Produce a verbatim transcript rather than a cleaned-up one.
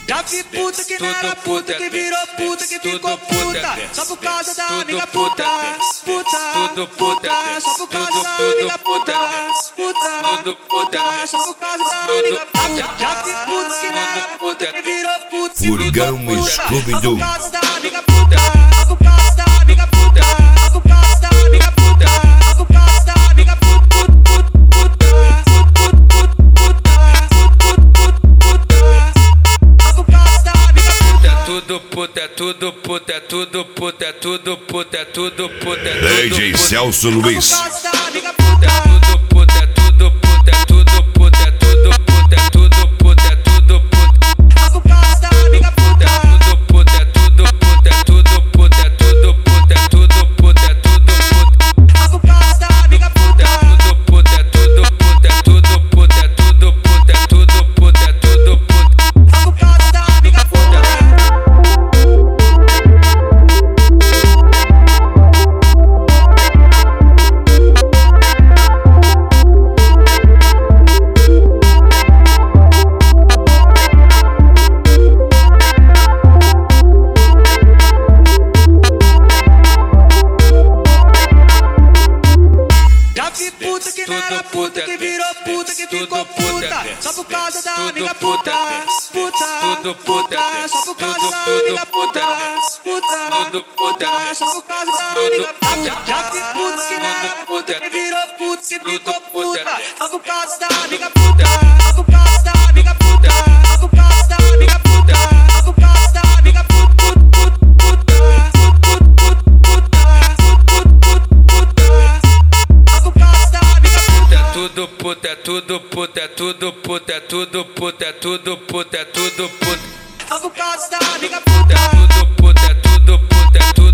Já vi puta que não era puta, que virou puta, que ficou puta, só por causa da amiga puta, puta, puta, só por causa da amiga puta, puta, puta, só por causa da amiga puta. Já vi puta que não era puta, que virou puta, que ficou puta, só por causa da amiga puta, só por causa da amiga puta, só por causa da amiga puta, só por causa da amiga puta. Tudo puta, tudo puta, tudo puta, tudo puta, tudo puta. D J Celso Luiz. Tudo puta, tudo puta, tudo puta, tudo puta, tudo puta, tudo puta. Por causa da amiga puta. Tudo puta, tudo puta, tudo puta, tudo puta, tudo puta, tudo puta. Por causa da amiga puta. Tudo puta, tudo puta, tudo puta, tudo puta, tudo puta, tudo puta. Por causa da amiga puta. Puta que não era puta, que virou puta, que ficou puta, só por causa da amiga puta, puta, puta, só por causa da amiga puta, puta, puta, só por causa da amiga puta. Já vi puta que não era puta, que virou puta, que ficou puta, só por causa da amiga puta, só por causa da amiga puta, só por causa da amiga puta, só por causa da amiga puta. Tudo puta, tudo puta, tudo puta, tudo puta, tudo puta, tudo puta. Por causa da amiga puta. Tudo puta, tudo puta, tudo